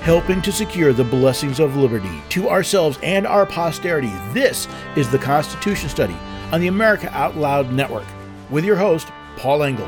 helping to secure the blessings of liberty to ourselves and our posterity. This is the Constitution Study on the America Out Loud Network with your host, Paul Engel.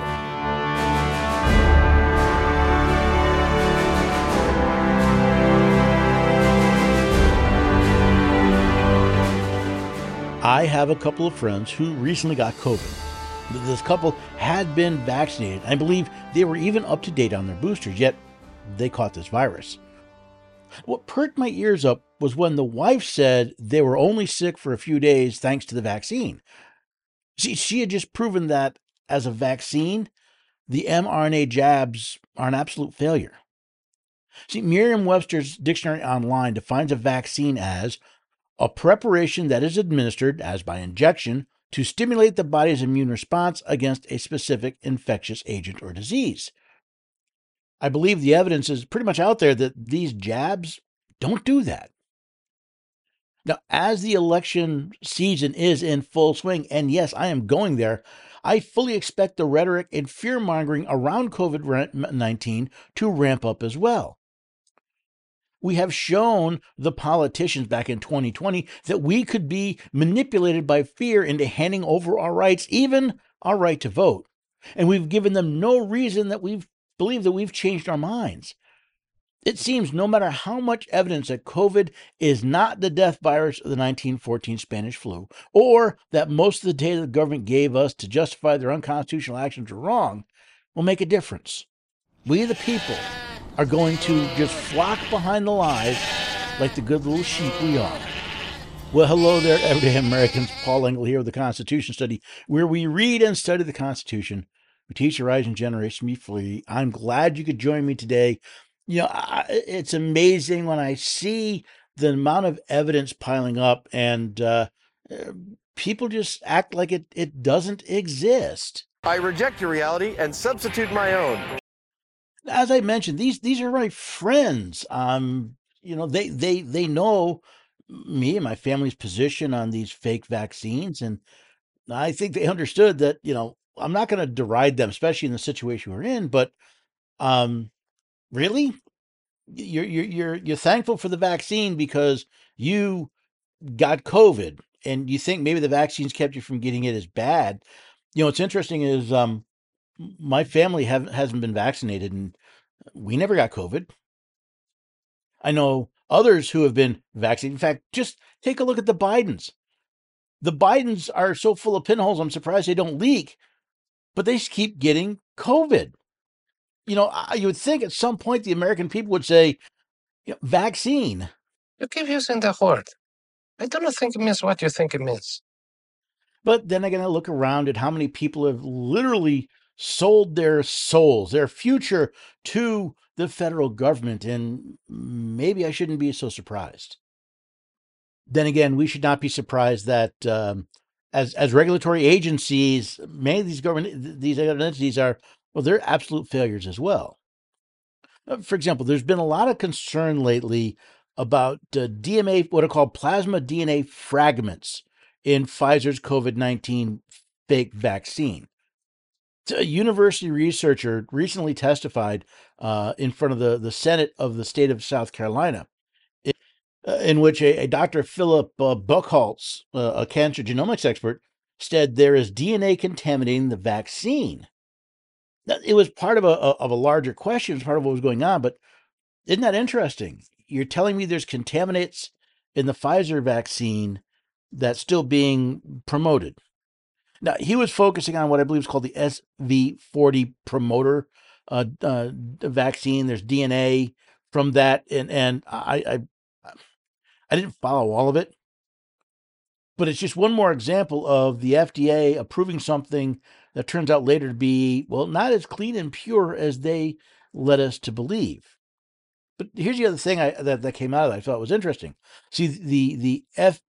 I have a couple of friends who recently got COVID. This couple had been vaccinated. I believe they were even up to date on their boosters, yet they caught this virus. What perked my ears up was when the wife said they were only sick for a few days thanks to the vaccine. She had just proven that as a vaccine, the mRNA jabs are an absolute failure. Merriam-Webster's Dictionary Online defines a vaccine as a preparation that is administered, as by injection, to stimulate the body's immune response against a specific infectious agent or disease. I believe the evidence is pretty much out there that these jabs don't do that. Now, as the election season is in full swing, and yes, I am going there, I fully expect the rhetoric and fear-mongering around COVID-19 to ramp up as well. We have shown the politicians back in 2020 that we could be manipulated by fear into handing over our rights, even our right to vote. And we've given them no reason that we've believed that we've changed our minds. It seems no matter how much evidence that COVID is not the death virus of the 1914 Spanish flu, or that most of the data the government gave us to justify their unconstitutional actions are wrong, will make a difference. We, the people, are going to just flock behind the lies like the good little sheep we are. Well, hello there, everyday Americans. Paul Engel here with the Constitution Study, where we read and study the Constitution. We teach the rising generation to be free. I'm glad you could join me today. It's amazing when I see the amount of evidence piling up and people just act like it doesn't exist. I reject your reality and substitute my own. As I mentioned, these are my friends. They know me and my family's position on these fake vaccines, and I think they understood that, I'm not going to deride them, especially in the situation we're in, but really? You're thankful for the vaccine because you got COVID and you think maybe the vaccines kept you from getting it as bad. What's interesting is my family hasn't been vaccinated and we never got COVID. I know others who have been vaccinated. In fact, just take a look at the Bidens. The Bidens are so full of pinholes, I'm surprised they don't leak, but they keep getting COVID. You would think at some point the American people would say, vaccine. You keep using the word. I don't think it means what you think it means. But then again, I look around at how many people have literally sold their souls, their future to the federal government, and maybe I shouldn't be so surprised. Then again, we should not be surprised that as regulatory agencies, many of these entities are, they're absolute failures as well. For example, there's been a lot of concern lately about DMA, what are called plasma DNA fragments in Pfizer's COVID-19 fake vaccine. A university researcher recently testified in front of the Senate of the state of South Carolina, in which a Dr. Philip Buchholz, a cancer genomics expert, said there is DNA contaminating the vaccine. It was part of a larger question, it's part of what was going on, but isn't that interesting? You're telling me there's contaminants in the Pfizer vaccine that's still being promoted. Now, he was focusing on what I believe is called the SV40 promoter vaccine. There's DNA from that, and I didn't follow all of it, but it's just one more example of the FDA approving something that turns out later to be, not as clean and pure as they led us to believe. But here's the other thing that came out of that I thought was interesting. See, the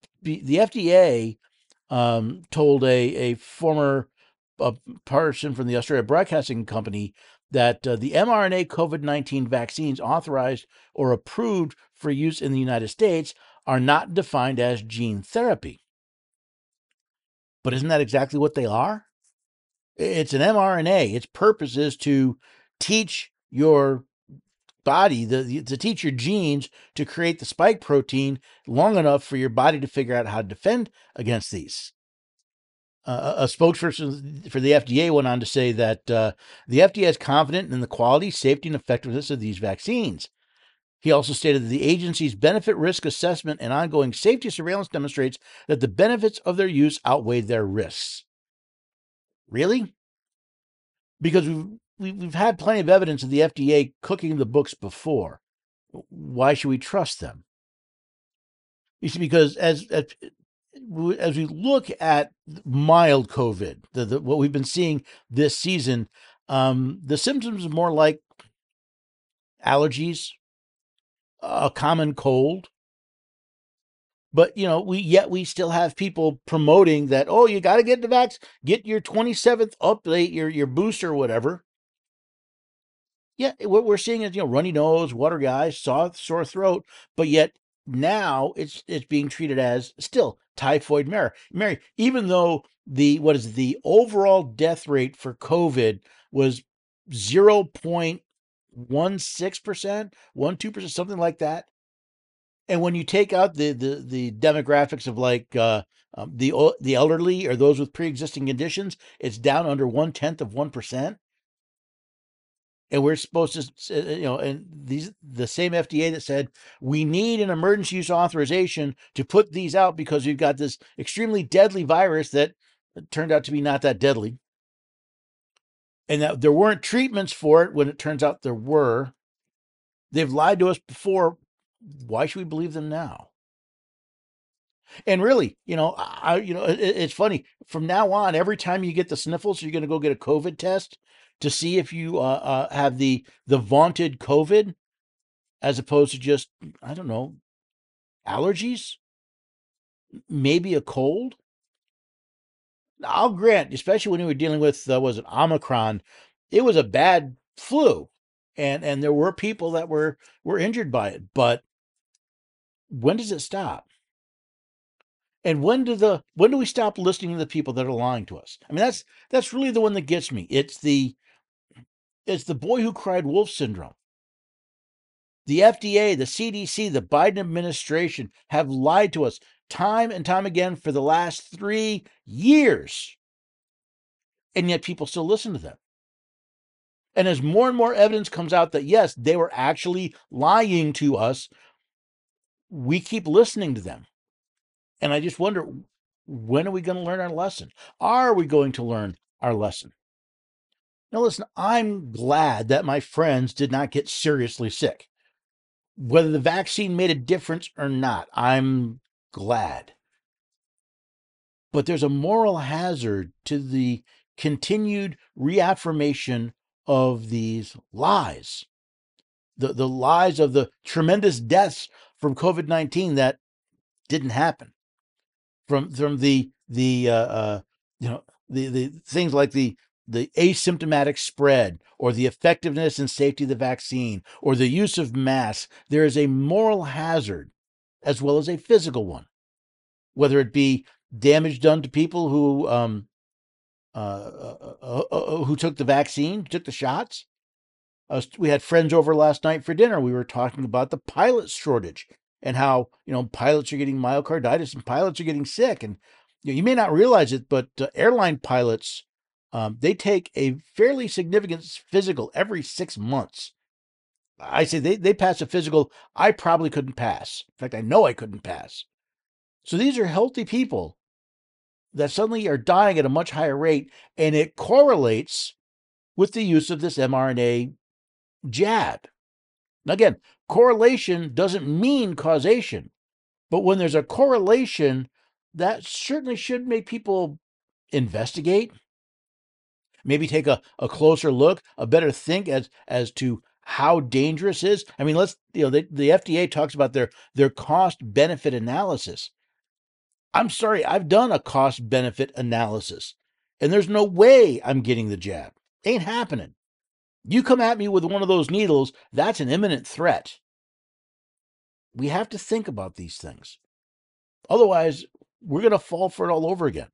FDA told a former person from the Australia Broadcasting Company that the mRNA COVID-19 vaccines authorized or approved for use in the United States are not defined as gene therapy. But isn't that exactly what they are? It's an mRNA. Its purpose is to teach your body, to teach your genes to create the spike protein long enough for your body to figure out how to defend against these. A spokesperson for the FDA went on to say that the FDA is confident in the quality, safety, and effectiveness of these vaccines. He also stated that the agency's benefit risk assessment and ongoing safety surveillance demonstrates that the benefits of their use outweigh their risks. Really? Because we've had plenty of evidence of the FDA cooking the books before. Why should we trust them? You see, because as we look at mild COVID, what we've been seeing this season, the symptoms are more like allergies, a common cold. But we still have people promoting that. Oh, you got to get the vax, get your 27th update, your booster, or whatever. Yeah, what we're seeing is runny nose, watery eyes, sore throat, but yet now it's being treated as still typhoid Mary, even though the overall death rate for COVID was 0.16%, 12%, something like that. And when you take out the demographics of like the elderly or those with pre-existing conditions, it's down under 0.1%. And we're supposed to, and the same FDA that said we need an emergency use authorization to put these out because we've got this extremely deadly virus that turned out to be not that deadly, and that there weren't treatments for it when it turns out there were. They've lied to us before. Why should we believe them now? And really, it's funny. From now on, every time you get the sniffles, you're going to go get a COVID test to see if you have the vaunted COVID, as opposed to just, I don't know, allergies, maybe a cold. I'll grant, especially when we were dealing with was it Omicron, it was a bad flu, and there were people that were injured by it. But when does it stop? And when do we stop listening to the people that are lying to us? I mean, that's really the one that gets me. It's the boy who cried wolf syndrome. The FDA, the CDC, the Biden administration have lied to us time and time again for the last 3 years. And yet people still listen to them. And as more and more evidence comes out that, yes, they were actually lying to us, we keep listening to them. And I just wonder, when are we going to learn our lesson? Are we going to learn our lesson? Now, listen, I'm glad that my friends did not get seriously sick. Whether the vaccine made a difference or not, I'm glad. But there's a moral hazard to the continued reaffirmation of these lies. The lies of the tremendous deaths from COVID-19 that didn't happen. From the things like the asymptomatic spread, or the effectiveness and safety of the vaccine, or the use of masks. There is a moral hazard as well as a physical one, whether it be damage done to people who took the vaccine, took the shots. We had friends over last night for dinner. We were talking about the pilot shortage and how pilots are getting myocarditis and pilots are getting sick. And you may not realize it, but airline pilots, they take a fairly significant physical every 6 months. I say they pass a physical I probably couldn't pass. In fact, I know I couldn't pass. So these are healthy people that suddenly are dying at a much higher rate, and it correlates with the use of this mRNA jab. Now, again, correlation doesn't mean causation, but when there's a correlation, that certainly should make people investigate, maybe take a closer look, a better think as to how dangerous it is. I mean, the FDA talks about their cost benefit analysis. I'm sorry, I've done a cost benefit analysis, and there's no way I'm getting the jab. Ain't happening. You come at me with one of those needles, that's an imminent threat. We have to think about these things. Otherwise, we're going to fall for it all over again.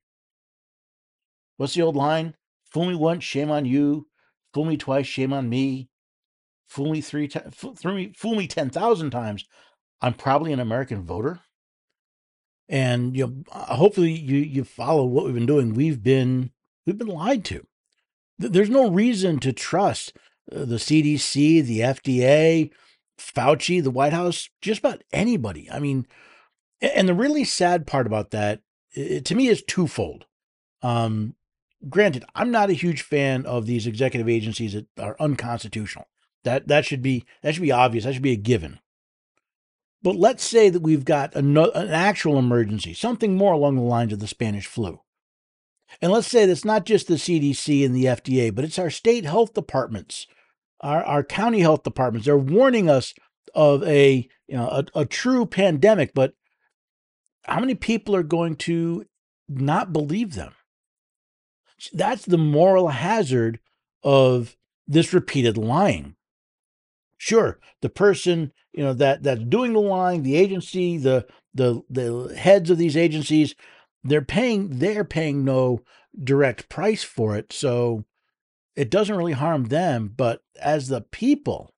What's the old line? Fool me once, shame on you. Fool me twice, shame on me. fool me fool me 10,000 times. I'm probably an American voter. And hopefully you follow what we've been doing. We've been lied to. There's no reason to trust the CDC, the FDA, Fauci, the White House, just about anybody. I mean, and the really sad part about that, to me, is twofold. Um, Granted, I'm not a huge fan of these executive agencies that are unconstitutional. That should be obvious. That should be a given. But let's say that we've got an actual emergency, something more along the lines of the Spanish flu. And let's say that's not just the CDC and the FDA, but it's our state health departments, our county health departments. They're warning us of a true pandemic, but how many people are going to not believe them? That's the moral hazard of this repeated lying. Sure, the person that's doing the lying, the agency, the heads of these agencies, they're paying no direct price for it, so it doesn't really harm them. But as the people,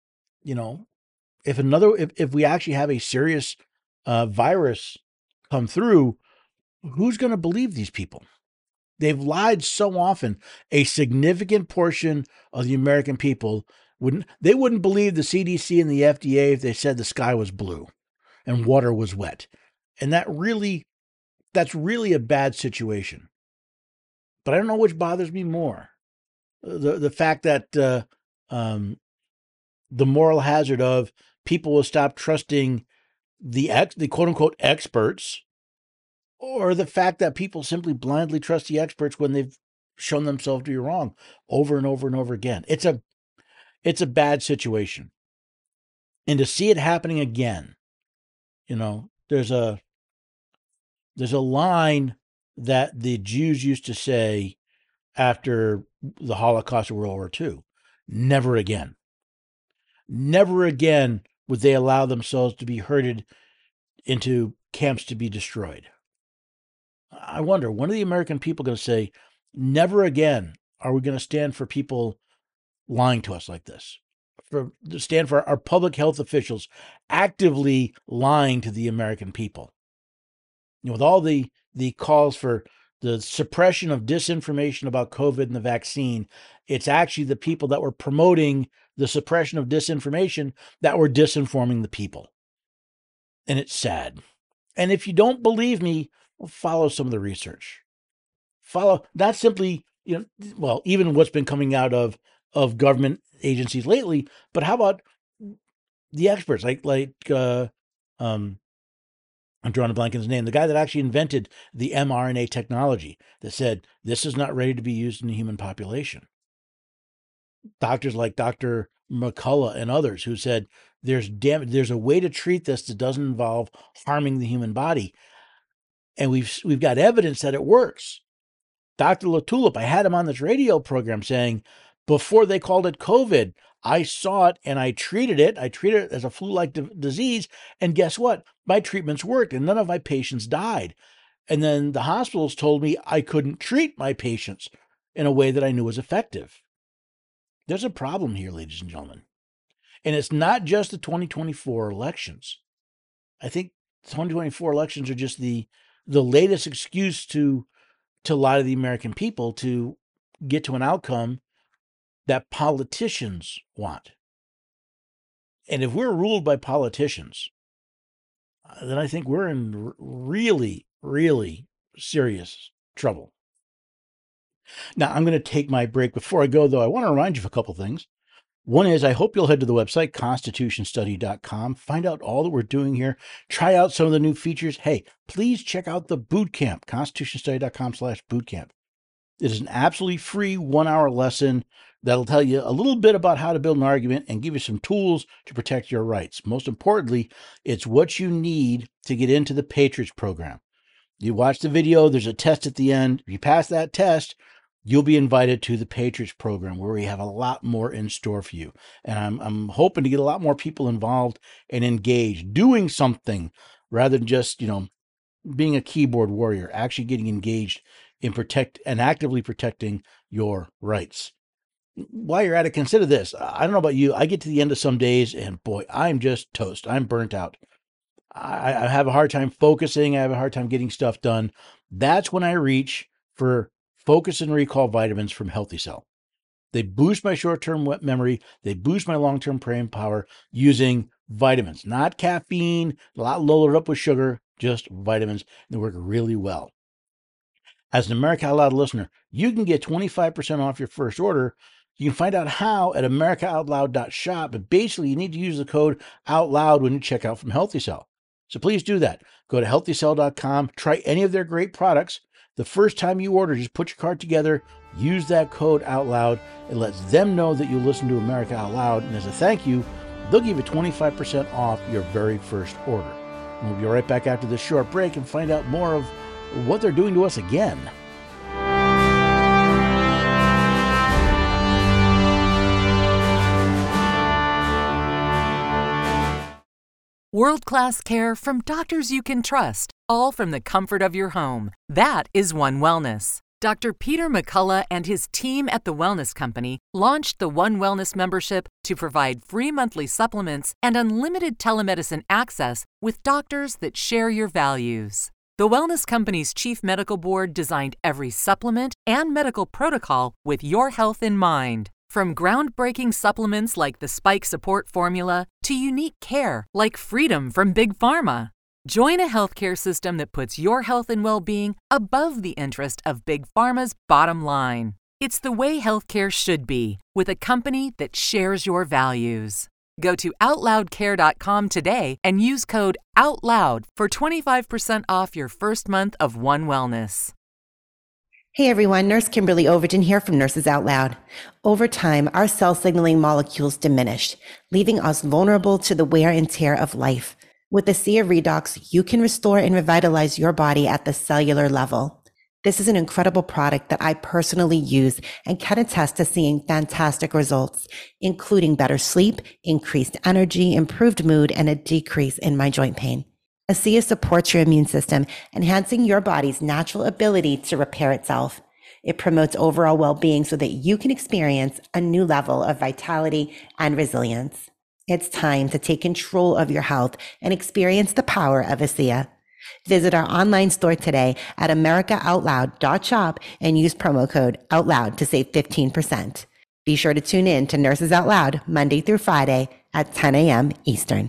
if we actually have a serious virus come through, who's going to believe these people? They've lied so often. A significant portion of the American people wouldn't believe the CDC and the FDA if they said the sky was blue and water was wet. And that's really a bad situation. But I don't know which bothers me more. The fact that the moral hazard of people will stop trusting the quote unquote experts, or the fact that people simply blindly trust the experts when they've shown themselves to be wrong over and over and over again. It's a bad situation. And to see it happening again, there's a line that the Jews used to say after the Holocaust of World War II. Never again. Never again would they allow themselves to be herded into camps to be destroyed. I wonder, when are the American people going to say, never again are we going to stand for people lying to us like this? To stand for our public health officials actively lying to the American people. With all the calls for the suppression of disinformation about COVID and the vaccine, it's actually the people that were promoting the suppression of disinformation that were disinforming the people. And it's sad. And if you don't believe me, follow some of the research. Follow not simply, even what's been coming out of government agencies lately, but how about the experts I'm drawing a blank on his name, the guy that actually invented the mRNA technology that said this is not ready to be used in the human population. Doctors like Dr. McCullough and others who said there's a way to treat this that doesn't involve harming the human body. And we've got evidence that it works. Dr. LaTulip, I had him on this radio program saying, before they called it COVID, I saw it and I treated it. I treated it as a flu-like disease. And guess what? My treatments worked and none of my patients died. And then the hospitals told me I couldn't treat my patients in a way that I knew was effective. There's a problem here, ladies and gentlemen. And it's not just the 2024 elections. I think 2024 elections are just the latest excuse to lie to the American people to get to an outcome that politicians want. And if we're ruled by politicians, then I think we're in really, really serious trouble. Now, I'm going to take my break. Before I go, though, I want to remind you of a couple things. One is I hope you'll head to the website, constitutionstudy.com, find out all that we're doing here, try out some of the new features. Hey, please check out the boot camp, constitutionstudy.com/bootcamp. It is an absolutely free 1-hour lesson that'll tell you a little bit about how to build an argument and give you some tools to protect your rights. Most importantly, it's what you need to get into the Patriots program. You watch the video, there's a test at the end. If you pass that test, you'll be invited to the Patriots program where we have a lot more in store for you. And I'm hoping to get a lot more people involved and engaged, doing something rather than just, being a keyboard warrior, actually getting engaged in actively protecting your rights. while you're at it, consider this. I don't know about you. I get to the end of some days and boy, I'm just toast. I'm burnt out. I have a hard time focusing. I have a hard time getting stuff done. That's when I reach for focus and recall vitamins from Healthy Cell. They boost my short-term memory. They boost my long-term brain power using vitamins, not caffeine, a lot loaded up with sugar, just vitamins. They work really well. As an America Out Loud listener, you can get 25% off your first order. You can find out how at americaoutloud.shop, but basically you need to use the code OUTLOUD when you check out from Healthy Cell. So please do that. Go to healthycell.com, try any of their great products. The first time you order, just put your cart together, use that code OUTLOUD. It lets them know that you listen to America Out Loud, and as a thank you, they'll give you 25% off your very first order. And we'll be right back after this short break and find out more of what they're doing to us again. World-class care from doctors you can trust, all from the comfort of your home. That is One Wellness. Dr. Peter McCullough and his team at The Wellness Company launched the One Wellness membership to provide free monthly supplements and unlimited telemedicine access with doctors that share your values. The Wellness Company's Chief Medical Board designed every supplement and medical protocol with your health in mind. From groundbreaking supplements like the Spike Support Formula to unique care like Freedom from Big Pharma. Join a healthcare system that puts your health and well-being above the interest of Big Pharma's bottom line. It's the way healthcare should be, with a company that shares your values. Go to OutLoudCare.com today and use code OUTLOUD for 25% off your first month of One Wellness. Hey everyone, Nurse Kimberly Overton here from Nurses Out Loud. Over time, our cell signaling molecules diminished, leaving us vulnerable to the wear and tear of life. With ASEA Redox, you can restore and revitalize your body at the cellular level. This is an incredible product that I personally use and can attest to seeing fantastic results, including better sleep, increased energy, improved mood, and a decrease in my joint pain. ASEA supports your immune system, enhancing your body's natural ability to repair itself. It promotes overall well-being so that you can experience a new level of vitality and resilience. It's time to take control of your health and experience the power of ASEA. Visit our online store today at americaoutloud.shop and use promo code OUTLOUD to save 15%. Be sure to tune in to Nurses Out Loud Monday through Friday at 10 a.m. Eastern.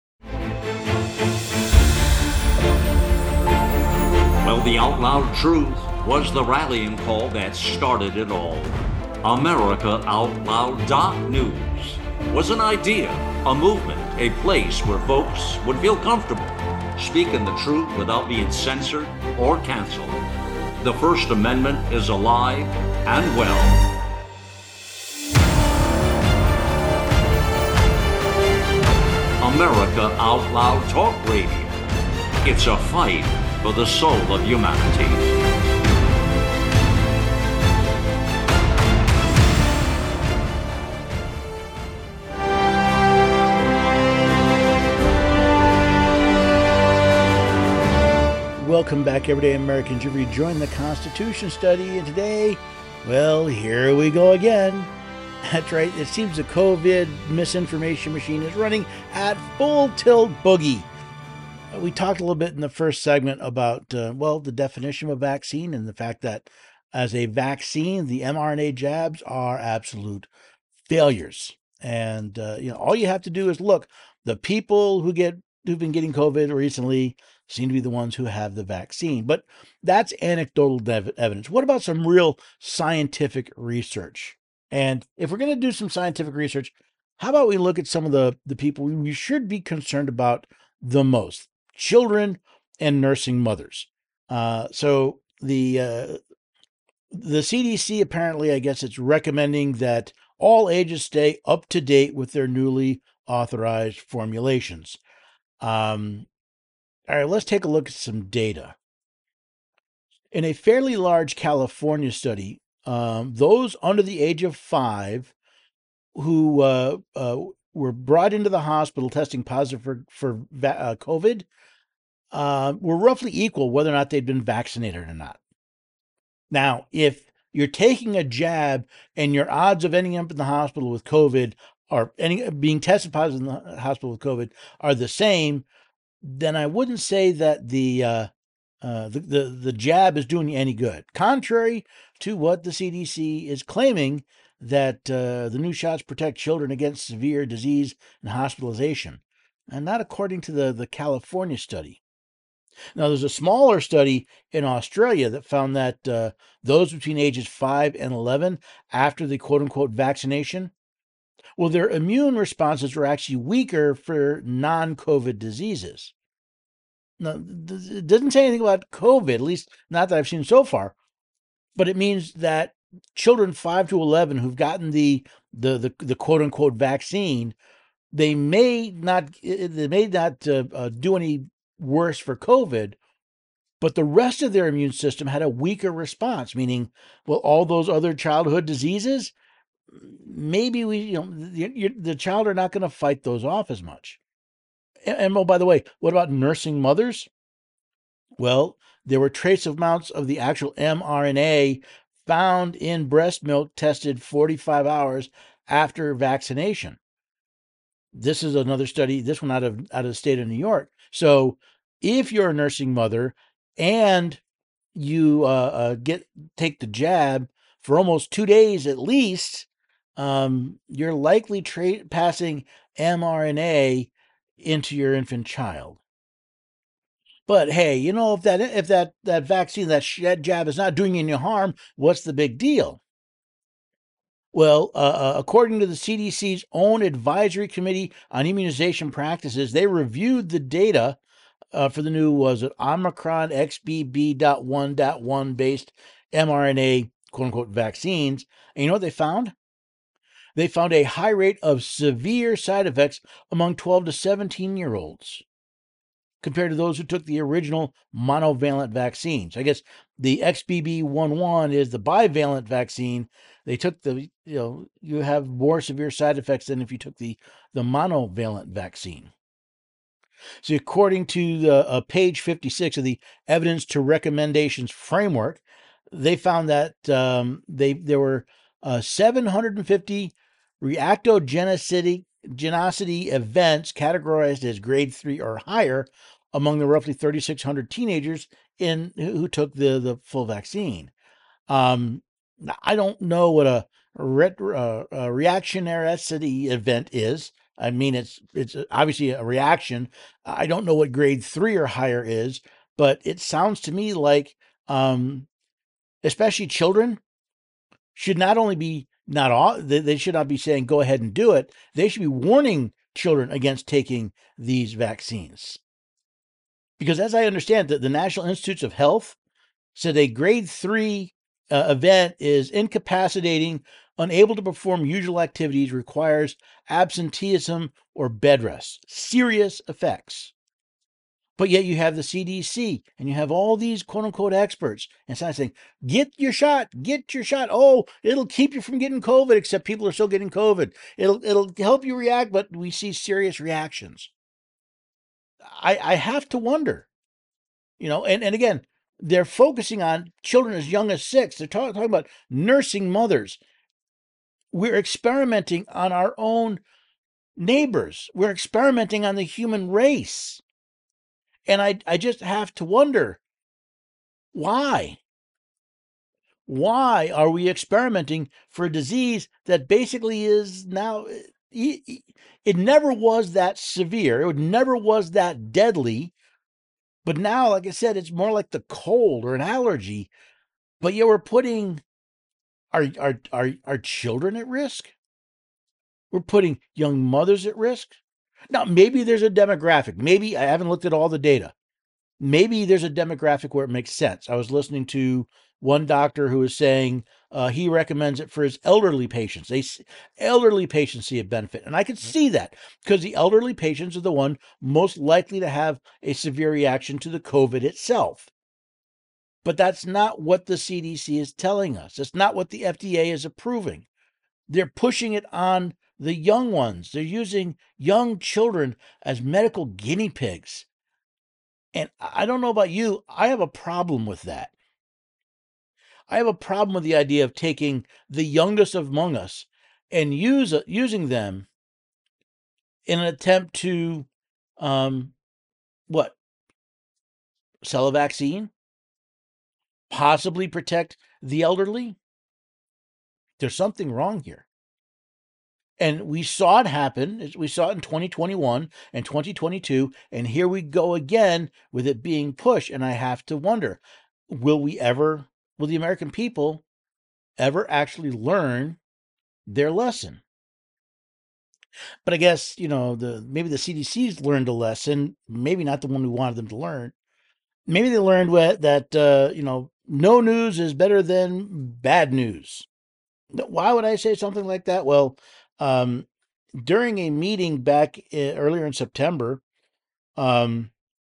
Well, the Out Loud Truth was the rallying call that started it all. AmericaOutloud.news was an idea, a movement, a place where folks would feel comfortable speaking the truth without being censored or canceled. The First Amendment is alive and well. America Out Loud Talk Radio. It's a fight for the soul of humanity. Welcome back, everyday Americans. You've rejoined the Constitution study, and today, well, here we go again. That's right, it seems the COVID misinformation machine is running at full tilt boogie. We talked a little bit in the first segment about, the definition of a vaccine and the fact that as a vaccine, the mRNA jabs are absolute failures. And, all you have to do is look. The people who've been getting COVID recently seem to be the ones who have the vaccine. But that's anecdotal evidence. What about some real scientific research? And if we're going to do some scientific research, how about we look at some of the people we should be concerned about the most? Children and nursing mothers. So the CDC apparently, I guess it's recommending that all ages stay up to date with their newly authorized formulations. All right, let's take a look at some data. In a fairly large California study, those under the age of 5 who were brought into the hospital testing positive for COVID were roughly equal whether or not they'd been vaccinated or not. Now, if You're taking a jab, and your odds of ending up in the hospital with COVID or being tested positive in the hospital with COVID are the same. Then I wouldn't say that the jab is doing you any good. Contrary to what the CDC is claiming, that the new shots protect children against severe disease and hospitalization, and not according to the California study. Now, there's a smaller study in Australia that found that those between ages 5 and 11 after the quote-unquote vaccination, well, their immune responses were actually weaker for non-COVID diseases. Now, it doesn't say anything about COVID, at least not that I've seen so far, but it means that children 5 to 11 who've gotten the quote-unquote vaccine, they may not do any worse for COVID, but the rest of their immune system had a weaker response, meaning, well, all those other childhood diseases, maybe the child are not going to fight those off as much. And oh, by the way, what about nursing mothers? Well, there were trace amounts of the actual mRNA found in breast milk tested 45 hours after vaccination. This is another study, this one out of the state of New York. So if you're a nursing mother and you take the jab for almost 2 days at least, you're likely passing mRNA into your infant child. But hey, if that vaccine, that jab is not doing you any harm, what's the big deal? Well, according to the CDC's own advisory committee on immunization practices, they reviewed the data for the new, Omicron XBB.1.1 based mRNA quote unquote vaccines. And you know what they found? They found a high rate of severe side effects among 12 to 17-year-olds compared to those who took the original monovalent vaccines. I guess the XBB.1.1 is the bivalent vaccine. They took you have more severe side effects than if you took the monovalent vaccine. So according to the page 56 of the Evidence to Recommendations Framework, they found that there were 750 reactogenicity events categorized as grade 3 or higher among the roughly 3,600 teenagers who took the full vaccine. I don't know what a reactionarity event is. I mean, it's obviously a reaction. I don't know what grade 3 or higher is, but it sounds to me like, especially children, should not only be they should not be saying go ahead and do it. They should be warning children against taking these vaccines. Because as I understand it, the National Institutes of Health said a grade 3 event is incapacitating, unable to perform usual activities, requires absenteeism or bed rest. Serious effects. But yet you have the CDC and you have all these quote unquote experts and saying, get your shot. Oh, it'll keep you from getting COVID, except people are still getting COVID. It'll help you react, but we see serious reactions. I have to wonder, and again, they're focusing on children as young as 6. They're talking about nursing mothers. We're experimenting on our own neighbors. We're experimenting on the human race. And I just have to wonder, why? Why are we experimenting for a disease that basically is now, it never was that severe. It never was that deadly. But now, like I said, it's more like the cold or an allergy. But yet we're putting our children at risk. We're putting young mothers at risk. Now, maybe there's a demographic. Maybe I haven't looked at all the data. Maybe there's a demographic where it makes sense. I was listening to one doctor who was saying he recommends it for his elderly patients. Elderly patients see a benefit. And I could see that because the elderly patients are the one most likely to have a severe reaction to the COVID itself. But that's not what the CDC is telling us. It's not what the FDA is approving. They're pushing it on the young ones. They're using young children as medical guinea pigs. And I don't know about you, I have a problem with that. I have a problem with the idea of taking the youngest among us and using them in an attempt to, what, sell a vaccine, possibly protect the elderly. There's something wrong here. And we saw it happen. We saw it in 2021 and 2022. And here we go again with it being pushed. And I have to wonder, will the American people ever actually learn their lesson? But I guess, maybe the CDC's learned a lesson, maybe not the one we wanted them to learn. Maybe they learned that no news is better than bad news. Why would I say something like that? Well, during a meeting back earlier in September, the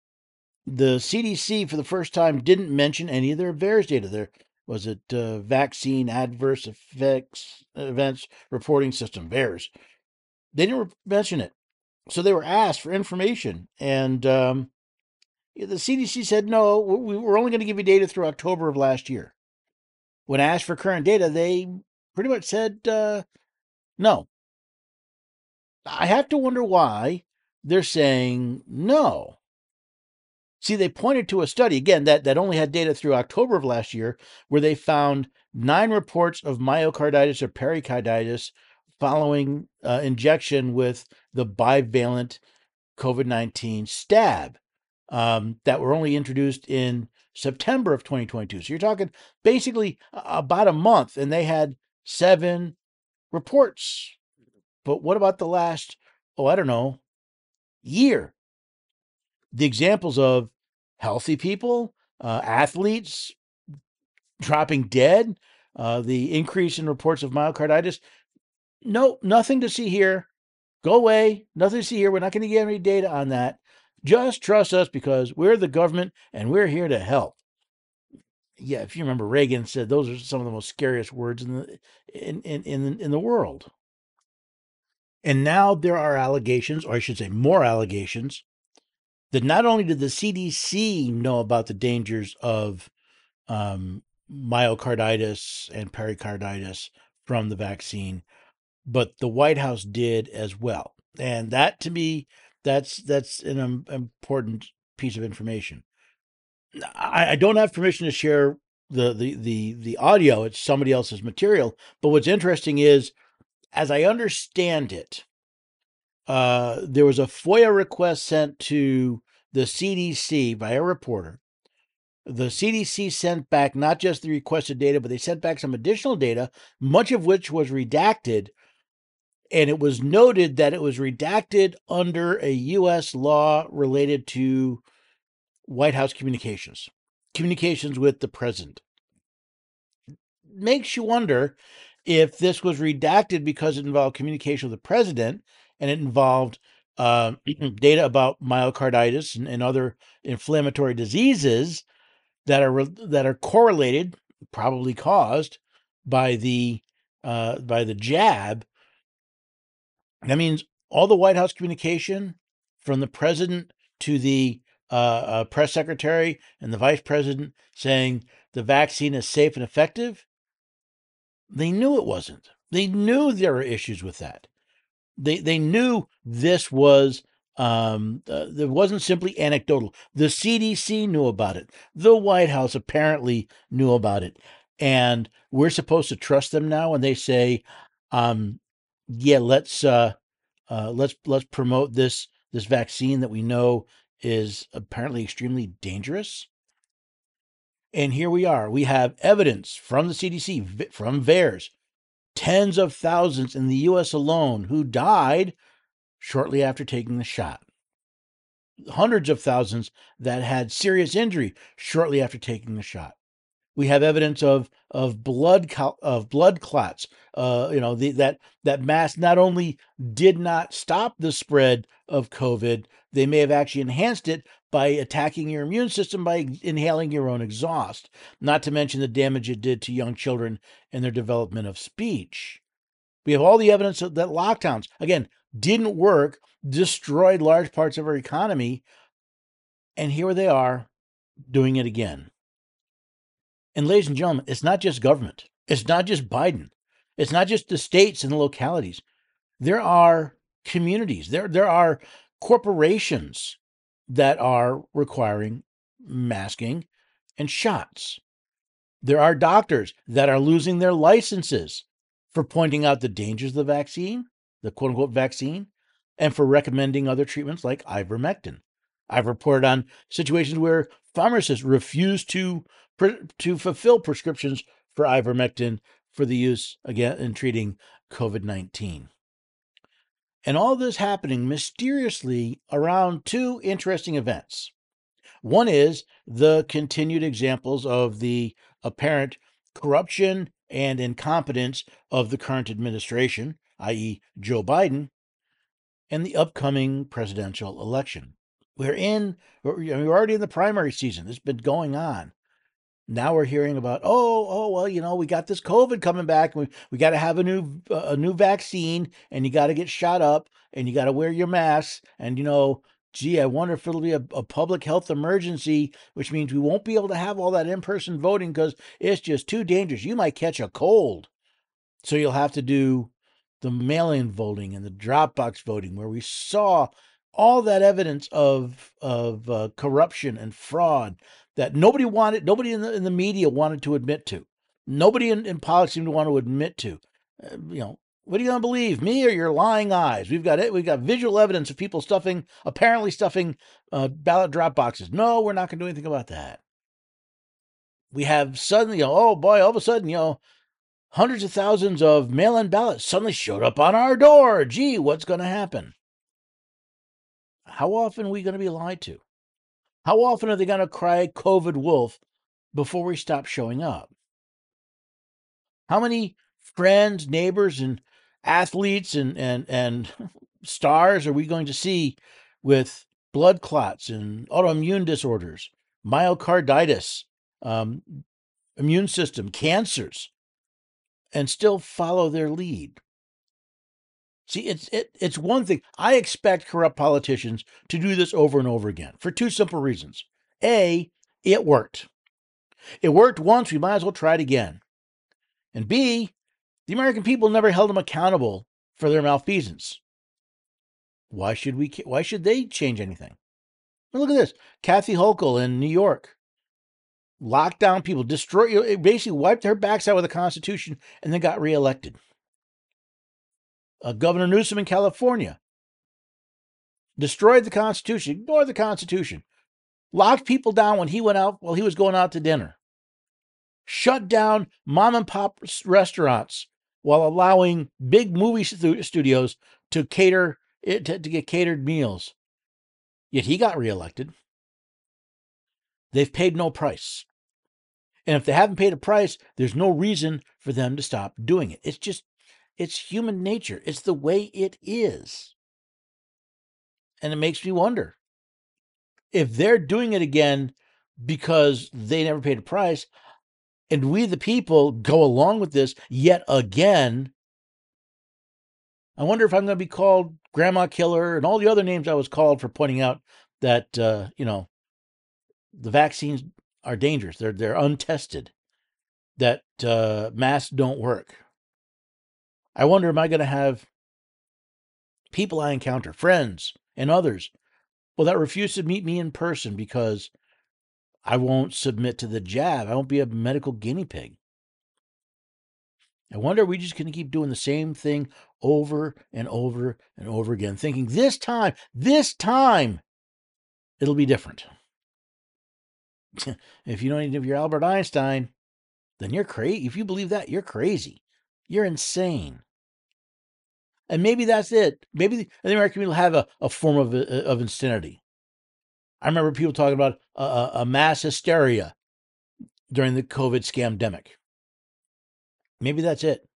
CDC for the first time didn't mention any of their VAERS data. There was it Vaccine Adverse Events Reporting System, VAERS. They didn't mention it. So they were asked for information. And the CDC said, no, we're only going to give you data through October of last year. When asked for current data, they pretty much said no. I have to wonder why they're saying no. See, they pointed to a study, again, that only had data through October of last year, where they found 9 reports of myocarditis or pericarditis following injection with the bivalent COVID-19 STAB that were only introduced in September of 2022. So you're talking basically about a month, and they had 7 reports. But what about the last, year? The examples of healthy people, athletes dropping dead, the increase in reports of myocarditis. No, nothing to see here. Go away. Nothing to see here. We're not going to get any data on that. Just trust us because we're the government and we're here to help. Yeah, if you remember, Reagan said those are some of the most scariest words in the world. And now there are allegations, or I should say more allegations, that not only did the CDC know about the dangers of myocarditis and pericarditis from the vaccine, but the White House did as well. And that, to me, that's an important piece of information. I don't have permission to share the audio. It's somebody else's material. But what's interesting is, as I understand it, there was a FOIA request sent to the CDC by a reporter. The CDC sent back not just the requested data, but they sent back some additional data, much of which was redacted. And it was noted that it was redacted under a U.S. law related to White House communications with the president. Makes you wonder if this was redacted because it involved communication with the president and it involved data about myocarditis and other inflammatory diseases that are correlated, probably caused by the jab. That means all the White House communication from the president to the press secretary and the vice president saying the vaccine is safe and effective, they knew it wasn't. They knew there were issues with that. They knew this was, it wasn't simply anecdotal. The CDC knew about it. The White House apparently knew about it. And we're supposed to trust them now when they say, yeah, let's promote this vaccine that we know is apparently extremely dangerous. And here we are. We have evidence from the CDC, from VAERS, tens of thousands in the U.S. alone who died shortly after taking the shot. Hundreds of thousands that had serious injury shortly after taking the shot. We have evidence of blood clots. That mask not only did not stop the spread of COVID, they may have actually enhanced it by attacking your immune system by inhaling your own exhaust. Not to mention the damage it did to young children and their development of speech. We have all the evidence that lockdowns, again, didn't work, destroyed large parts of our economy, and here they are doing it again. And ladies and gentlemen, it's not just government. It's not just Biden. It's not just the states and the localities. There are communities. There are corporations that are requiring masking and shots. There are doctors that are losing their licenses for pointing out the dangers of the vaccine, the quote unquote vaccine, and for recommending other treatments like ivermectin. I've reported on situations where pharmacists refuse to fulfill prescriptions for ivermectin for the use again in treating COVID-19. And all this happening mysteriously around two interesting events. One is the continued examples of the apparent corruption and incompetence of the current administration, i.e., Joe Biden, and the upcoming presidential election. We're already in the primary season. This has been going on. Now we're hearing about, well, we got this COVID coming back. We got to have a new vaccine, and you got to get shot up, and you got to wear your masks, and I wonder if it'll be a public health emergency, which means we won't be able to have all that in-person voting because it's just too dangerous. You might catch a cold. So you'll have to do the mail-in voting and the drop box voting, where we saw all that evidence of corruption and fraud that nobody in the media wanted to admit to. Nobody in politics seemed to want to admit to. What are you going to believe, me or your lying eyes? We've got visual evidence of people apparently stuffing ballot drop boxes. No, we're not going to do anything about that. We have suddenly, all of a sudden, hundreds of thousands of mail-in ballots suddenly showed up on our door. Gee, what's going to happen? How often are we going to be lied to? How often are they going to cry COVID wolf before we stop showing up? How many friends, neighbors, and athletes and stars are we going to see with blood clots and autoimmune disorders, myocarditis, immune system, cancers, and still follow their lead? See, it's one thing. I expect corrupt politicians to do this over and over again for two simple reasons. A, it worked. It worked once, we might as well try it again. And B, the American people never held them accountable for their malfeasance. Why should they change anything? Well, look at this. Kathy Hochul in New York locked down people, basically wiped her backside with the Constitution, and then got reelected. Governor Newsom in California destroyed the Constitution, ignored the Constitution, locked people down when he was going out to dinner, shut down mom and pop restaurants while allowing big movie studios to get catered meals. Yet he got reelected. They've paid no price. And if they haven't paid a price, there's no reason for them to stop doing it. It's human nature. It's the way it is. And it makes me wonder if they're doing it again because they never paid a price, and we, the people, go along with this yet again. I wonder if I'm going to be called Grandma Killer and all the other names I was called for pointing out that, the vaccines are dangerous. They're untested, that masks don't work. I wonder, am I going to have people I encounter, friends and others, that refuse to meet me in person because I won't submit to the jab. I won't be a medical guinea pig. I wonder, are we just going to keep doing the same thing over and over and over again, thinking this time, it'll be different. If you know anything of your Albert Einstein, then you're crazy. If you believe that, you're crazy. You're insane. And maybe that's it. Maybe the American people have a form of insanity. I remember people talking about a mass hysteria during the COVID scamdemic. Maybe that's it.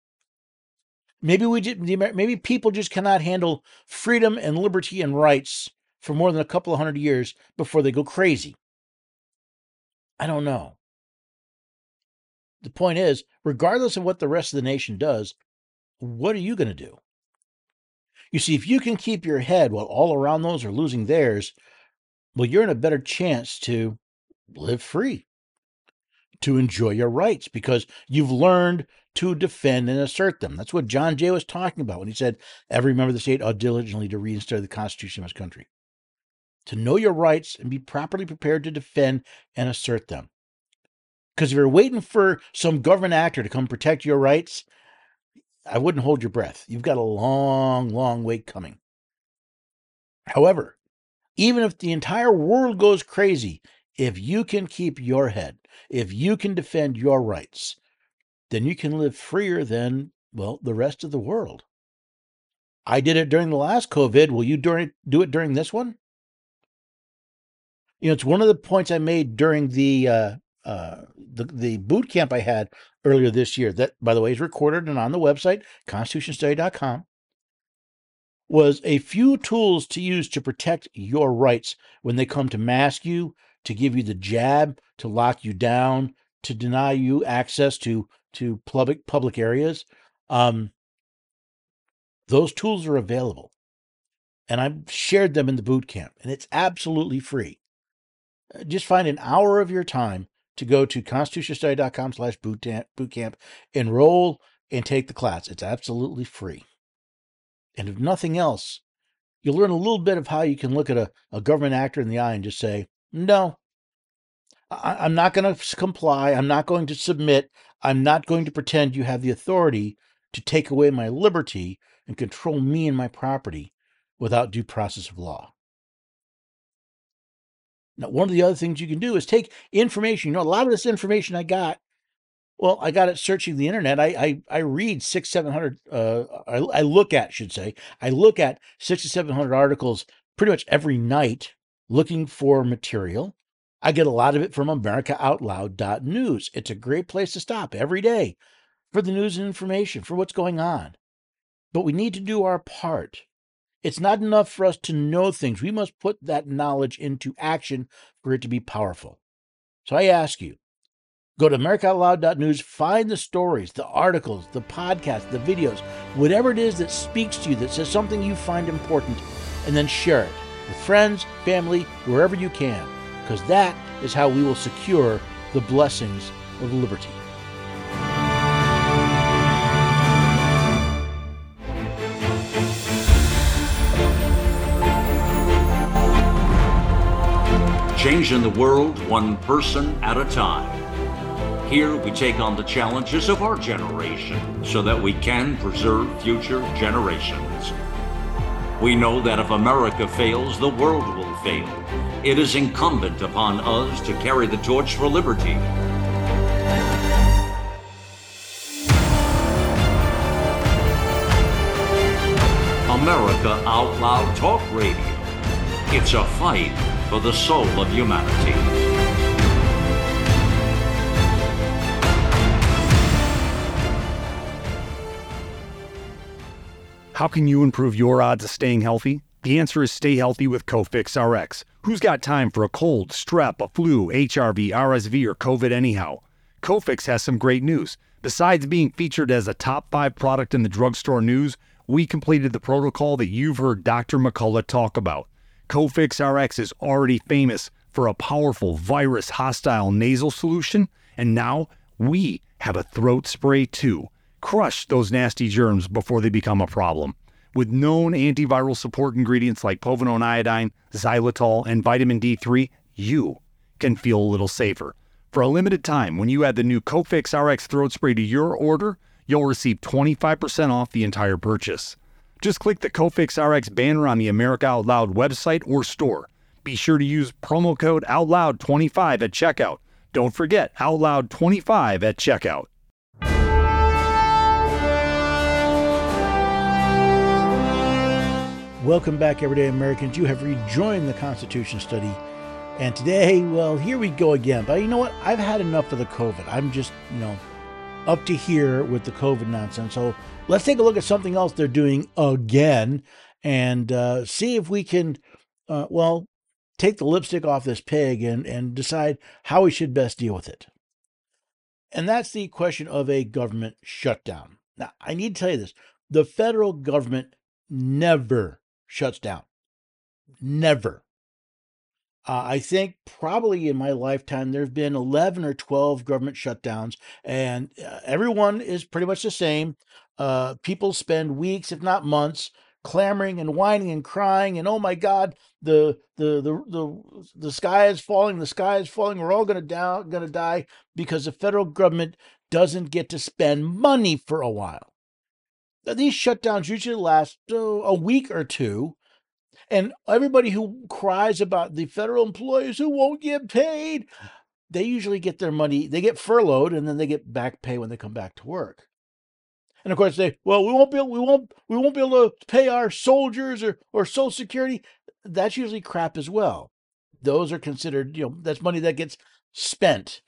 Maybe people just cannot handle freedom and liberty and rights for more than a couple of 100 years before they go crazy. I don't know. The point is, regardless of what the rest of the nation does, what are you going to do? You see, if you can keep your head while all around those are losing theirs, you're in a better chance to live free, to enjoy your rights because you've learned to defend and assert them. That's what John Jay was talking about when he said, every member of the state ought diligently to read and study the Constitution of his country. To know your rights and be properly prepared to defend and assert them. Because if you're waiting for some government actor to come protect your rights, I wouldn't hold your breath. You've got a long, long wait coming. However, even if the entire world goes crazy, if you can keep your head, if you can defend your rights, then you can live freer than, well, the rest of the world. I did it during the last COVID. Will you do it during this one? It's one of the points I made during the boot camp I had earlier this year. That, by the way, is recorded and on the website, constitutionstudy.com. Was a few tools to use to protect your rights when they come to mask you, to give you the jab, to lock you down, to deny you access to public areas. Those tools are available. And I've shared them in the boot camp, and it's absolutely free. Just find an hour of your time to go to constitutionstudy.com/bootcamp, enroll, and take the class. It's absolutely free. And if nothing else, you'll learn a little bit of how you can look at a government actor in the eye and just say, no, I'm not going to comply. I'm not going to submit. I'm not going to pretend you have the authority to take away my liberty and control me and my property without due process of law. Now, one of the other things you can do is take information. A lot of this information I got it searching the internet. I read 600-700, I look at 600-700 articles pretty much every night looking for material. I get a lot of it from AmericaOutloud.news. It's a great place to stop every day for the news and information, for what's going on. But we need to do our part. It's not enough for us to know things. We must put that knowledge into action for it to be powerful. So I ask you, go to AmericaOutloud.news, find the stories, the articles, the podcasts, the videos, whatever it is that speaks to you, that says something you find important, and then share it with friends, family, wherever you can, because that is how we will secure the blessings of liberty. Changing the world one person at a time. Here we take on the challenges of our generation so that we can preserve future generations. We know that if America fails, the world will fail. It is incumbent upon us to carry the torch for liberty. America Out Loud Talk Radio. It's a fight for the soul of humanity. How can you improve your odds of staying healthy? The answer is stay healthy with Cofix RX. Who's got time for a cold, strep, a flu, HRV, RSV, or COVID anyhow? Cofix has some great news. Besides being featured as a top 5 product in the drugstore news, we completed the protocol that you've heard Dr. McCullough talk about. Cofix RX is already famous for a powerful virus-hostile nasal solution, and now we have a throat spray too. Crush those nasty germs before they become a problem. With known antiviral support ingredients like povidone iodine, xylitol, and vitamin D3, you can feel a little safer. For a limited time, when you add the new Cofix RX throat spray to your order, you'll receive 25% off the entire purchase. Just click the Cofix RX banner on the America Out Loud website or store. Be sure to use promo code OUTLOUD25 at checkout. Don't forget OUTLOUD25 at checkout. Welcome back, everyday Americans. You have rejoined the Constitution Study. And today, well, here we go again. But you know what? I've had enough of the COVID. I'm just, up to here with the COVID nonsense. So let's take a look at something else they're doing again and see if we can, take the lipstick off this pig and decide how we should best deal with it. And that's the question of a government shutdown. Now, I need to tell you this. The federal government never shuts down. Never. I think probably in my lifetime there have been 11 or 12 government shutdowns, and everyone is pretty much the same. People spend weeks, if not months, clamoring and whining and crying, and oh my God, the sky is falling, the sky is falling. We're all gonna die because the federal government doesn't get to spend money for a while. Now, these shutdowns usually last a week or two. And everybody who cries about the federal employees who won't get paid, they usually get their money, they get furloughed, and then they get back pay when they come back to work. And of course well, we won't be able to pay our soldiers or Social Security. That's usually crap as well. Those are considered, that's money that gets spent.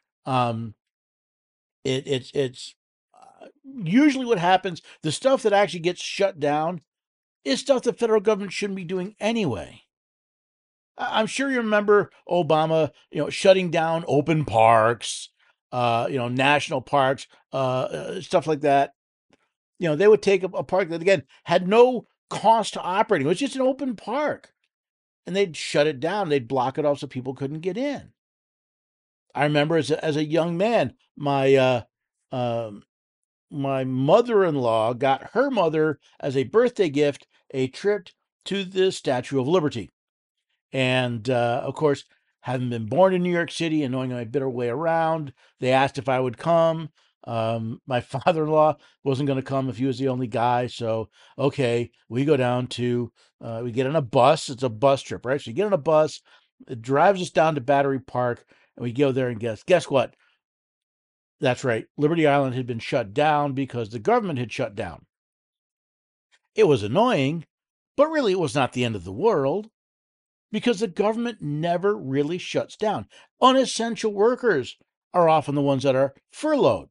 It's usually what happens. The stuff that actually gets shut down is stuff the federal government shouldn't be doing anyway. I'm sure you remember Obama, shutting down open parks, national parks, stuff like that. They would take a park that, again, had no cost to operating. It was just an open park. And they'd shut it down. They'd block it off so people couldn't get in. I remember as a young man, my mother-in-law got her mother as a birthday gift a trip to the Statue of Liberty. And of course, having been born in New York City and knowing my bitter way around, they asked if I would come. My father-in-law wasn't going to come if he was the only guy. So, okay, we go down to, we get on a bus. It's a bus trip, right? So you get on a bus, it drives us down to Battery Park, and we go there and guess what? That's right. Liberty Island had been shut down because the government had shut down. It was annoying, but really it was not the end of the world, because the government never really shuts down. Unessential workers are often the ones that are furloughed.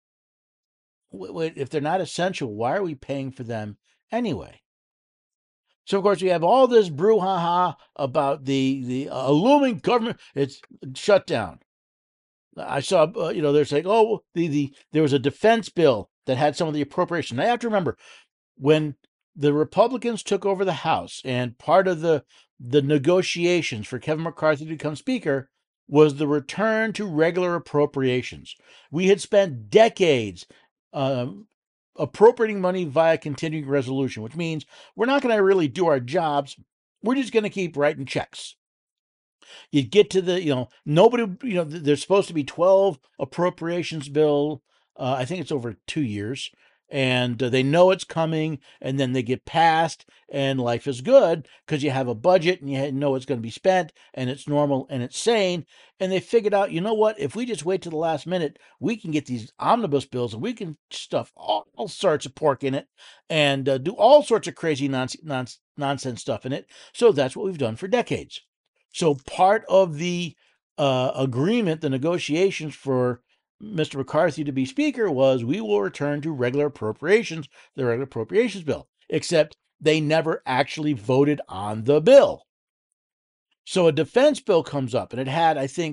If they're not essential, why are we paying for them anyway? So, of course, we have all this brouhaha about the looming government. It's shut down. I saw, they're saying, oh, there was a defense bill that had some of the appropriation. I have to remember, when the Republicans took over the House, and part of the negotiations for Kevin McCarthy to become Speaker was the return to regular appropriations. We had spent decades appropriating money via continuing resolution, which means we're not going to really do our jobs. We're just going to keep writing checks. You get to the, nobody, there's supposed to be 12 appropriations bill. I think it's over 2 years. And they know it's coming, and then they get passed, and life is good because you have a budget and you know it's going to be spent, and it's normal and it's sane. And they figured out, you know what? If we just wait to the last minute, we can get these omnibus bills and we can stuff all sorts of pork in it and do all sorts of crazy nonsense stuff in it. So that's what we've done for decades. So part of the agreement, the negotiations for Mr. McCarthy to be Speaker was, we will return to regular appropriations, the regular appropriations bill, except they never actually voted on the bill. So a defense bill comes up, and it had, I think,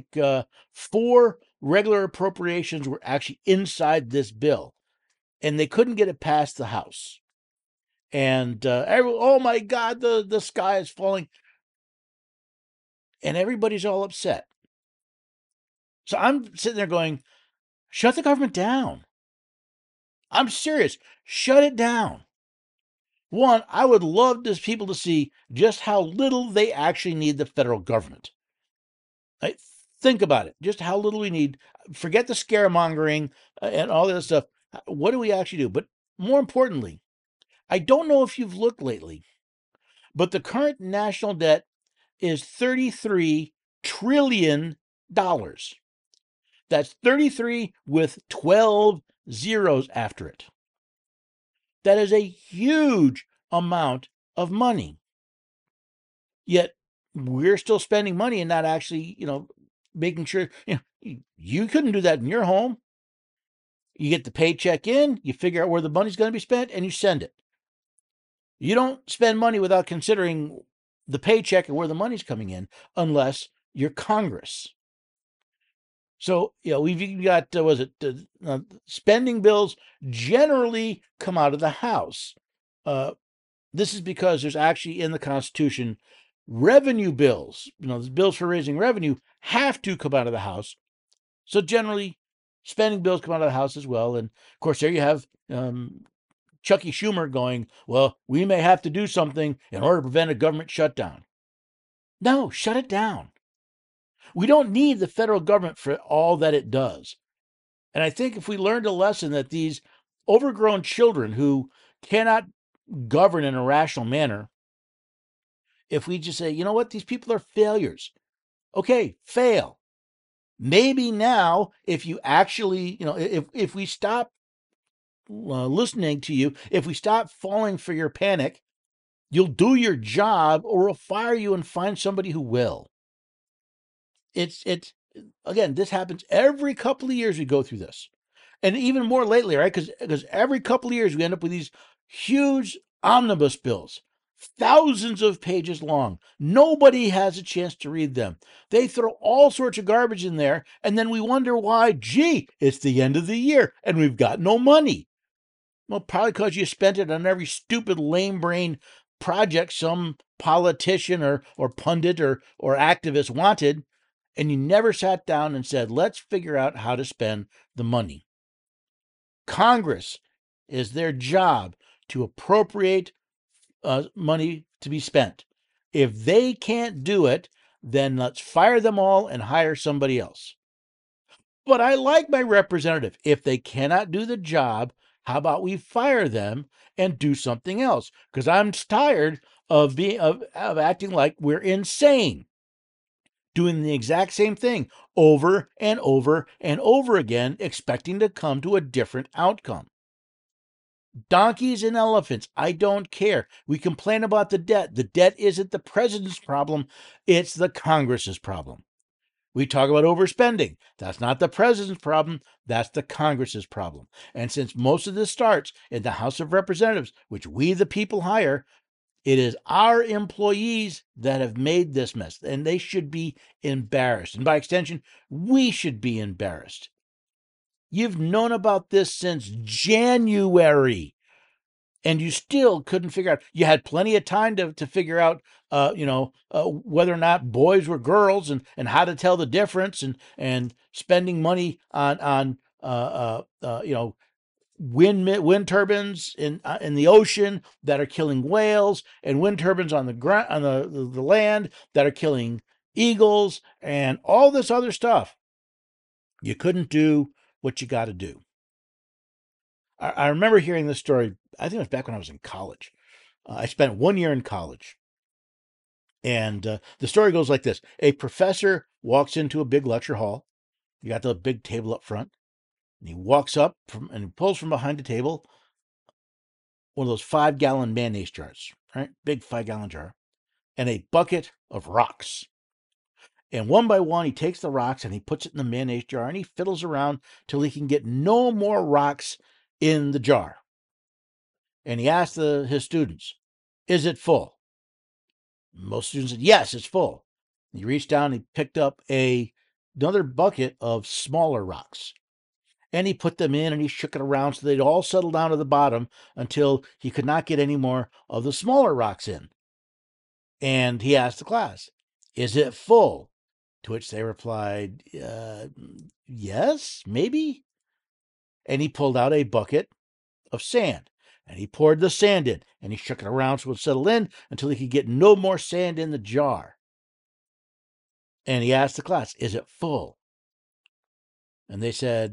4 regular appropriations were actually inside this bill, and they couldn't get it past the House. And oh my God, the sky is falling. And everybody's all upset. So I'm sitting there going, shut the government down. I'm serious. Shut it down. One, I would love people to see just how little they actually need the federal government. Think about it. Just how little we need. Forget the scaremongering and all that stuff. What do we actually do? But more importantly, I don't know if you've looked lately, but the current national debt is $33 trillion. That's 33 with 12 zeros after it. That is a huge amount of money. Yet we're still spending money and not actually, making sure, you couldn't do that in your home. You get the paycheck in, you figure out where the money's going to be spent, and you send it. You don't spend money without considering the paycheck and where the money's coming in, unless you're Congress. So, we've got, spending bills generally come out of the House. This is because there's actually in the Constitution revenue bills, the bills for raising revenue, have to come out of the House. So generally, spending bills come out of the House as well. And of course, there you have Chucky Schumer going, well, we may have to do something in order to prevent a government shutdown. No, shut it down. We don't need the federal government for all that it does. And I think if we learned a lesson that these overgrown children who cannot govern in a rational manner, if we just say, you know what, these people are failures. Okay, fail. Maybe now, if you actually, if we stop listening to you, if we stop falling for your panic, you'll do your job, or we'll fire you and find somebody who will. It's again, this happens every couple of years. We go through this, and even more lately, right? Because every couple of years we end up with these huge omnibus bills, thousands of pages long. Nobody has a chance to read them. They throw all sorts of garbage in there, and then we wonder why, gee, it's the end of the year and we've got no money. Well, probably because you spent it on every stupid lame brain project some politician or pundit or activist wanted, and you never sat down and said, let's figure out how to spend the money. Congress is their job to appropriate money to be spent. If they can't do it, then let's fire them all and hire somebody else. But I like my representative. If they cannot do the job, how about we fire them and do something else? Because I'm tired of acting like we're insane, doing the exact same thing over and over and over again, expecting to come to a different outcome. Donkeys and elephants, I don't care. We complain about the debt. The debt isn't the president's problem, it's the Congress's problem. We talk about overspending. That's not the president's problem, that's the Congress's problem. And since most of this starts in the House of Representatives, which we the people hire, it is our employees that have made this mess, and they should be embarrassed. And by extension, we should be embarrassed. You've known about this since January, and you still couldn't figure out. You had plenty of time to figure out, whether or not boys were girls and how to tell the difference, and spending money on wind turbines in the ocean that are killing whales, and wind turbines on the ground, on the land, that are killing eagles, and all this other stuff. You couldn't do what you got to do. I remember hearing this story. I think it was back when I was in college. I spent 1 year in college. And the story goes like this. A professor walks into a big lecture hall. You got the big table up front. And he walks up and he pulls from behind the table one of those 5-gallon mayonnaise jars, right? Big 5-gallon jar. And a bucket of rocks. And one by one, he takes the rocks and he puts it in the mayonnaise jar, and he fiddles around till he can get no more rocks in the jar. And he asked his students, is it full? Most students said, yes, it's full. He reached down and he picked up another bucket of smaller rocks. And he put them in and he shook it around so they'd all settle down to the bottom until he could not get any more of the smaller rocks in. And he asked the class, is it full? To which they replied, yes, maybe. And he pulled out a bucket of sand, and he poured the sand in, and he shook it around so it would settle in until he could get no more sand in the jar. And he asked the class, is it full? And they said,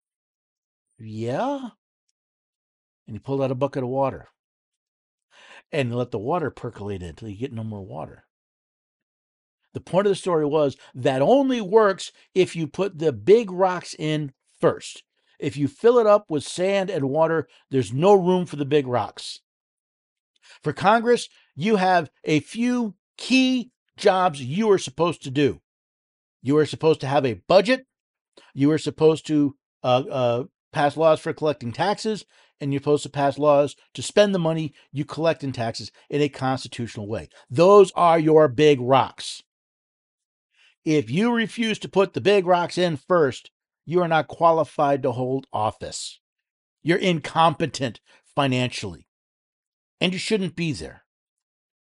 yeah. And he pulled out a bucket of water and let the water percolate in until you get no more water. The point of the story was that only works if you put the big rocks in first. If you fill it up with sand and water, there's no room for the big rocks. For Congress, you have a few key jobs you are supposed to do. You are supposed to have a budget. You are supposed to pass laws for collecting taxes, and you're supposed to pass laws to spend the money you collect in taxes in a constitutional way. Those are your big rocks. If you refuse to put the big rocks in first, you are not qualified to hold office. You're incompetent financially, and you shouldn't be there.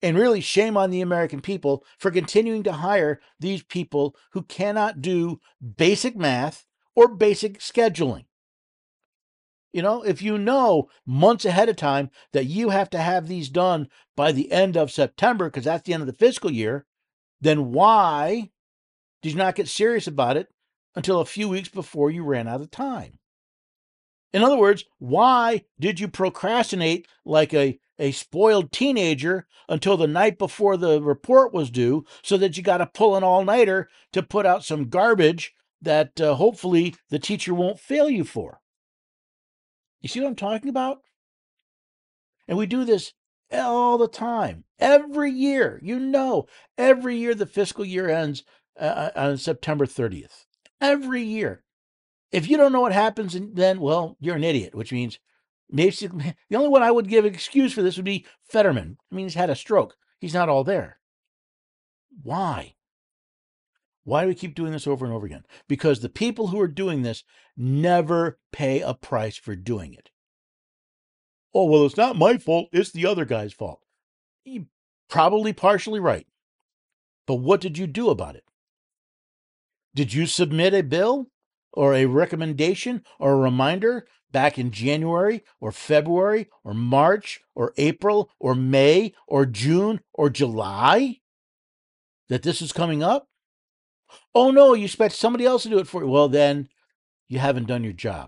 And really shame on the American people for continuing to hire these people who cannot do basic math or basic scheduling. You know, if you know months ahead of time that you have to have these done by the end of September, because that's the end of the fiscal year, then why did you not get serious about it until a few weeks before you ran out of time? In other words, why did you procrastinate like a spoiled teenager until the night before the report was due so that you got to pull an all-nighter to put out some garbage that hopefully the teacher won't fail you for? You see what I'm talking about? And we do this all the time, every year. Every year the fiscal year ends on September 30th. Every year. If you don't know what happens then, well, you're an idiot, which means basically the only one I would give an excuse for this would be Fetterman. I mean, he's had a stroke. He's not all there. Why? Why do we keep doing this over and over again? Because the people who are doing this never pay a price for doing it. Oh, well, it's not my fault. It's the other guy's fault. You're probably partially right. But what did you do about it? Did you submit a bill or a recommendation or a reminder back in January or February or March or April or May or June or July that this is coming up? Oh, no, you expect somebody else to do it for you. Well, then you haven't done your job.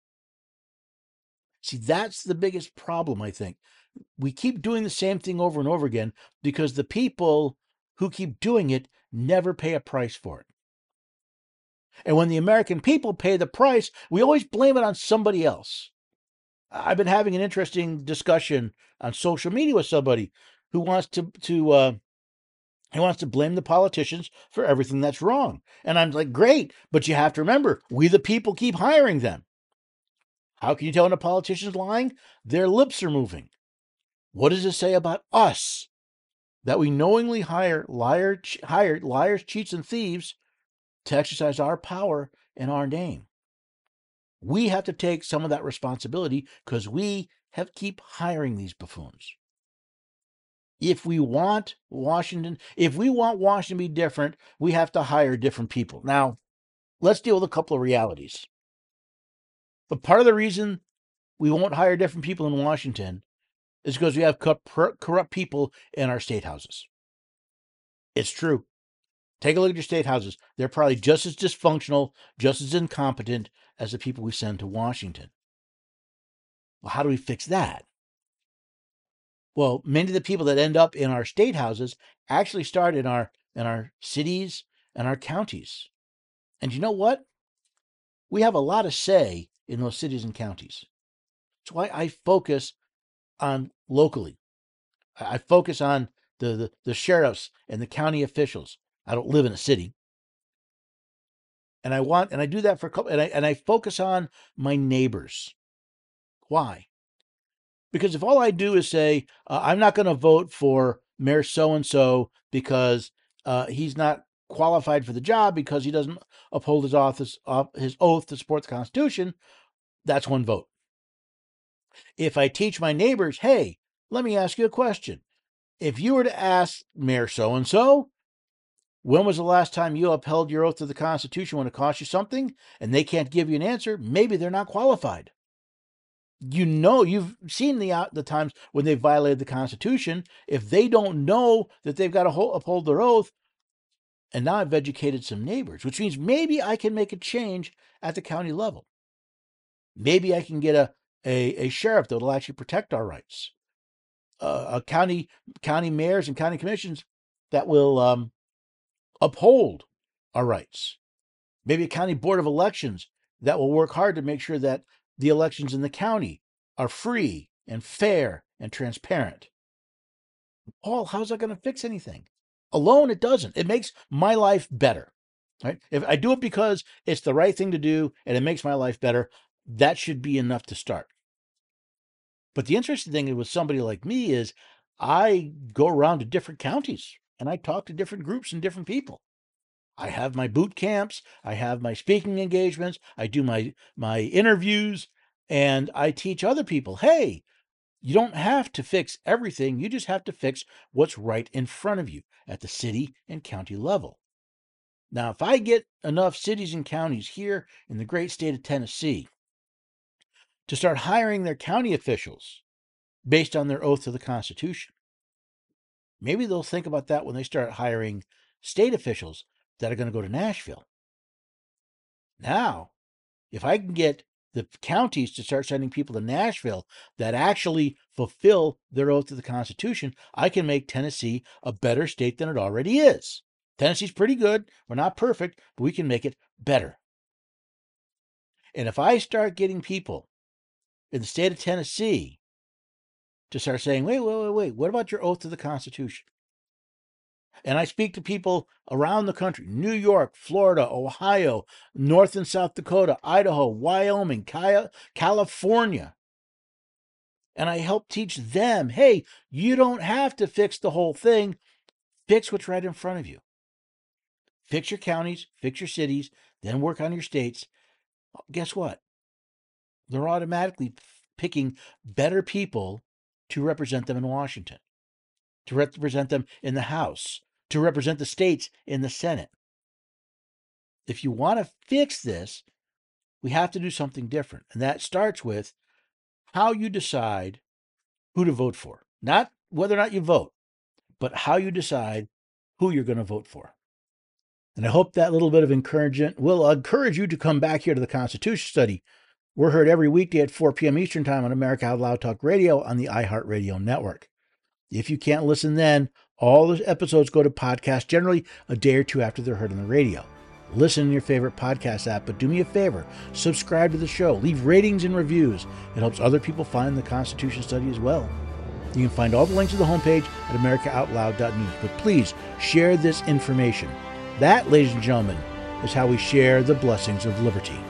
See, that's the biggest problem, I think. We keep doing the same thing over and over again because the people who keep doing it never pay a price for it. And when the American people pay the price, we always blame it on somebody else. I've been having an interesting discussion on social media with somebody who wants to blame the politicians for everything that's wrong. And I'm like, great, but you have to remember, we the people keep hiring them. How can you tell when a politician's lying? Their lips are moving. What does it say about us? That we knowingly hired liars, cheats, and thieves to exercise our power in our name. We have to take some of that responsibility because we keep hiring these buffoons. If we want Washington to be different, we have to hire different people. Now, let's deal with a couple of realities. But part of the reason we won't hire different people in Washington is because we have corrupt people in our state houses. It's true. Take a look at your state houses. They're probably just as dysfunctional, just as incompetent as the people we send to Washington. Well, how do we fix that? Well, many of the people that end up in our state houses actually start in our cities and our counties. And you know what? We have a lot of say in those cities and counties. That's why I focus on locally. I focus on the sheriffs and the county officials. I don't live in a city. And I do that for a couple, and I focus on my neighbors. Why? Because if all I do is say, I'm not going to vote for Mayor so-and-so because he's not qualified for the job because he doesn't uphold his oath to support the Constitution, that's one vote. If I teach my neighbors, hey, let me ask you a question. If you were to ask Mayor so-and-so, when was the last time you upheld your oath to the Constitution when it cost you something, and they can't give you an answer, maybe they're not qualified. You know, you've seen the times when they violated the Constitution. If they don't know that they've got to uphold their oath, and now I've educated some neighbors, which means maybe I can make a change at the county level. Maybe I can get a sheriff that will actually protect our rights. A county mayors and county commissions that will uphold our rights. Maybe a county board of elections that will work hard to make sure that the elections in the county are free and fair and transparent. Paul, how's that going to fix anything? Alone, it doesn't. It makes my life better. Right? If I do it because it's the right thing to do and it makes my life better, that should be enough to start. But the interesting thing with somebody like me is I go around to different counties and I talk to different groups and different people. I have my boot camps, I have my speaking engagements, I do my interviews, and I teach other people, hey, You don't have to fix everything. You just have to fix what's right in front of you at the city and county level. Now, if I get enough cities and counties here in the great state of Tennessee to start hiring their county officials based on their oath to the Constitution, maybe they'll think about that when they start hiring state officials that are going to go to Nashville. Now, if I can get the counties to start sending people to Nashville that actually fulfill their oath to the Constitution, I can make Tennessee a better state than it already is. Tennessee's pretty good. We're not perfect, but we can make it better. And if I start getting people in the state of Tennessee to start saying, wait, what about your oath to the Constitution? And I speak to people around the country, New York, Florida, Ohio, North and South Dakota, Idaho, Wyoming, California. And I help teach them, hey, you don't have to fix the whole thing. Fix what's right in front of you. Fix your counties, fix your cities, then work on your states. Guess what? They're automatically picking better people to represent them in Washington, to represent them in the House, to represent the states in the Senate. If you want to fix this, we have to do something different. And that starts with how you decide who to vote for. Not whether or not you vote, but how you decide who you're going to vote for. And I hope that little bit of encouragement will encourage you to come back here to the Constitution Study. We're heard every weekday at 4 p.m. Eastern Time on America Out Loud Talk Radio on the iHeartRadio network. If you can't listen then, all the episodes go to podcast generally a day or two after they're heard on the radio. Listen in your favorite podcast app, but do me a favor, subscribe to the show, leave ratings and reviews. It helps other people find the Constitution Study as well. You can find all the links to the homepage at americaoutloud.news, but please share this information. That, ladies and gentlemen, is how we share the blessings of liberty.